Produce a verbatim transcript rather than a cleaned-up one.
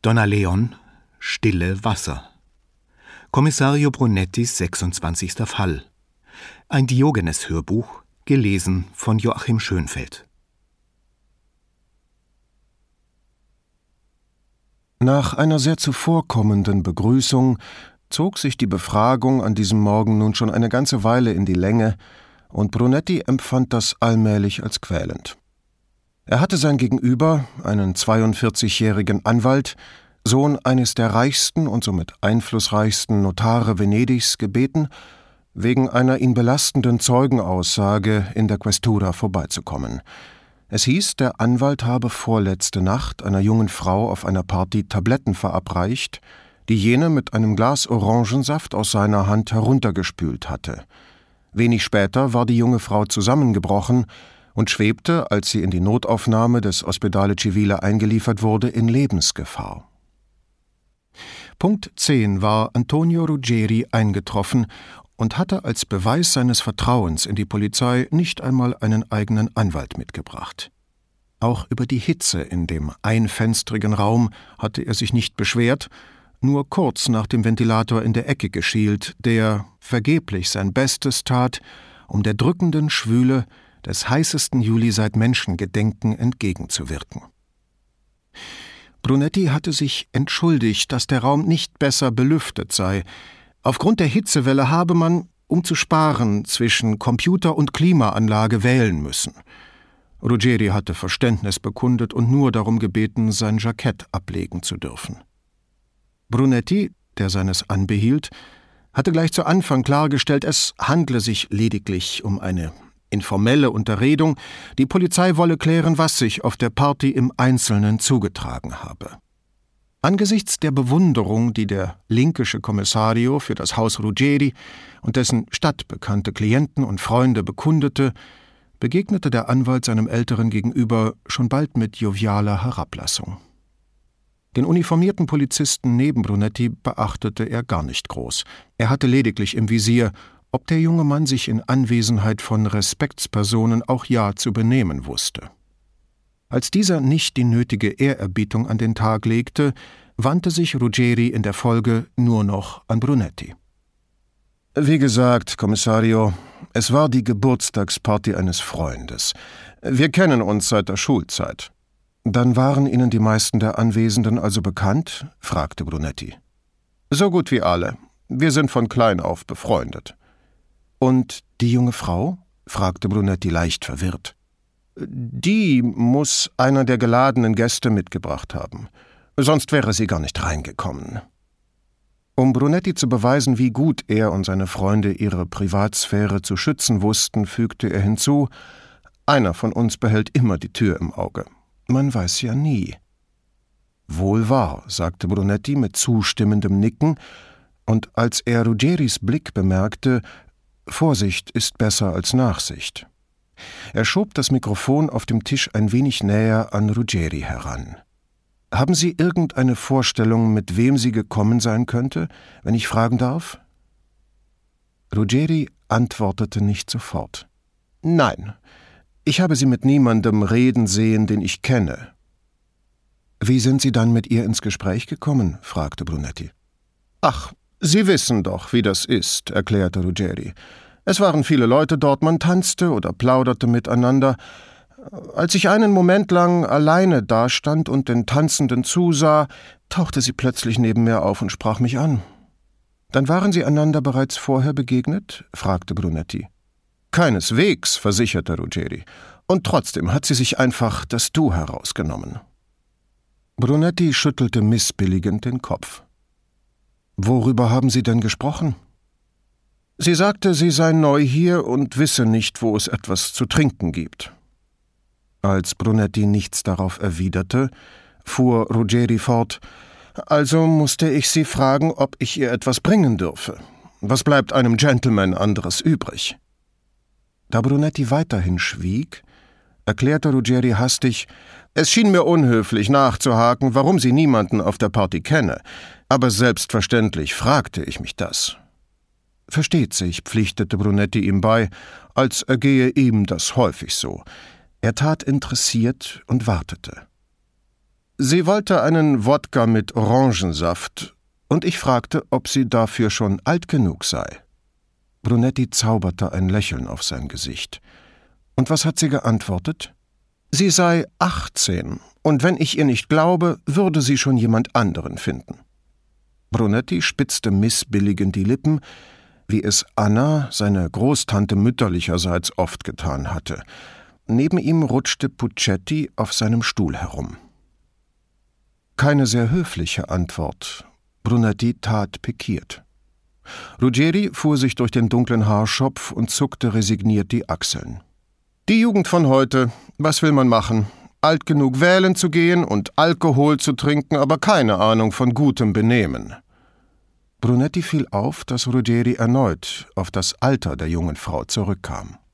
Donna Leon, Stille Wasser. Kommissario Brunettis sechsundzwanzigster Fall. Ein Diogenes-Hörbuch, gelesen von Joachim Schönfeld. Nach einer sehr zuvorkommenden Begrüßung zog sich die Befragung an diesem Morgen nun schon eine ganze Weile in die Länge, und Brunetti empfand das allmählich als quälend. Er hatte sein Gegenüber, einen zweiundvierzigjährigen Anwalt, Sohn eines der reichsten und somit einflussreichsten Notare Venedigs, gebeten, wegen einer ihn belastenden Zeugenaussage in der Questura vorbeizukommen. Es hieß, der Anwalt habe vorletzte Nacht einer jungen Frau auf einer Party Tabletten verabreicht, die jene mit einem Glas Orangensaft aus seiner Hand heruntergespült hatte. Wenig später war die junge Frau zusammengebrochen und schwebte, als sie in die Notaufnahme des Ospedale Civile eingeliefert wurde, in Lebensgefahr. Punkt zehn war Antonio Ruggeri eingetroffen und hatte als Beweis seines Vertrauens in die Polizei nicht einmal einen eigenen Anwalt mitgebracht. Auch über die Hitze in dem einfenstrigen Raum hatte er sich nicht beschwert, nur kurz nach dem Ventilator in der Ecke geschielt, der vergeblich sein Bestes tat, um der drückenden Schwüle des heißesten Juli seit Menschengedenken entgegenzuwirken. Brunetti hatte sich entschuldigt, dass der Raum nicht besser belüftet sei. Aufgrund der Hitzewelle habe man, um zu sparen, zwischen Computer und Klimaanlage wählen müssen. Ruggeri hatte Verständnis bekundet und nur darum gebeten, sein Jackett ablegen zu dürfen. Brunetti, der seines anbehielt, hatte gleich zu Anfang klargestellt, es handle sich lediglich um eine informelle Unterredung, die Polizei wolle klären, was sich auf der Party im Einzelnen zugetragen habe. Angesichts der Bewunderung, die der linkische Kommissario für das Haus Ruggeri und dessen stadtbekannte Klienten und Freunde bekundete, begegnete der Anwalt seinem älteren Gegenüber schon bald mit jovialer Herablassung. Den uniformierten Polizisten neben Brunetti beachtete er gar nicht groß. Er hatte lediglich im Visier, ob der junge Mann sich in Anwesenheit von Respektspersonen auch ja zu benehmen wusste. Als dieser nicht die nötige Ehrerbietung an den Tag legte, wandte sich Ruggeri in der Folge nur noch an Brunetti. »Wie gesagt, Kommissario, es war die Geburtstagsparty eines Freundes. Wir kennen uns seit der Schulzeit.« »Dann waren Ihnen die meisten der Anwesenden also bekannt?« fragte Brunetti. »So gut wie alle. Wir sind von klein auf befreundet.« »Und die junge Frau?« fragte Brunetti leicht verwirrt. »Die muss einer der geladenen Gäste mitgebracht haben. Sonst wäre sie gar nicht reingekommen.« Um Brunetti zu beweisen, wie gut er und seine Freunde ihre Privatsphäre zu schützen wussten, fügte er hinzu, »Einer von uns behält immer die Tür im Auge. Man weiß ja nie.« »Wohl wahr«, sagte Brunetti mit zustimmendem Nicken, und als er Ruggeris Blick bemerkte, »Vorsicht ist besser als Nachsicht«. Er schob das Mikrofon auf dem Tisch ein wenig näher an Ruggeri heran. »Haben Sie irgendeine Vorstellung, mit wem sie gekommen sein könnte, wenn ich fragen darf?« Ruggeri antwortete nicht sofort. »Nein, ich habe sie mit niemandem reden sehen, den ich kenne.« »Wie sind Sie dann mit ihr ins Gespräch gekommen?« fragte Brunetti. »Ach, Sie wissen doch, wie das ist«, erklärte Ruggeri. »Es waren viele Leute dort, man tanzte oder plauderte miteinander. Als ich einen Moment lang alleine dastand und den Tanzenden zusah, tauchte sie plötzlich neben mir auf und sprach mich an.« »Dann waren Sie einander bereits vorher begegnet?« fragte Brunetti. »Keineswegs«, versicherte Ruggeri. »Und trotzdem hat sie sich einfach das Du herausgenommen.« Brunetti schüttelte missbilligend den Kopf. »Worüber haben Sie denn gesprochen?« »Sie sagte, sie sei neu hier und wisse nicht, wo es etwas zu trinken gibt.« Als Brunetti nichts darauf erwiderte, fuhr Ruggeri fort, »Also musste ich sie fragen, ob ich ihr etwas bringen dürfe. Was bleibt einem Gentleman anderes übrig?« Da Brunetti weiterhin schwieg, erklärte Ruggeri hastig, »Es schien mir unhöflich nachzuhaken, warum sie niemanden auf der Party kenne, aber selbstverständlich fragte ich mich das.« »Versteht sich«, pflichtete Brunetti ihm bei, als ergehe ihm das häufig so. Er tat interessiert und wartete. Sie wollte einen Wodka mit Orangensaft, und ich fragte, ob sie dafür schon alt genug sei. Brunetti zauberte ein Lächeln auf sein Gesicht. Und was hat sie geantwortet? Sie sei achtzehn, und wenn ich ihr nicht glaube, würde sie schon jemand anderen finden. Brunetti spitzte missbilligend die Lippen, wie es Anna, seine Großtante mütterlicherseits, oft getan hatte. Neben ihm rutschte Puccetti auf seinem Stuhl herum. Keine sehr höfliche Antwort. Brunetti tat pikiert. Ruggeri fuhr sich durch den dunklen Haarschopf und zuckte resigniert die Achseln. Die Jugend von heute, was will man machen? Alt genug wählen zu gehen und Alkohol zu trinken, aber keine Ahnung von gutem Benehmen. Brunetti fiel auf, dass Ruggeri erneut auf das Alter der jungen Frau zurückkam.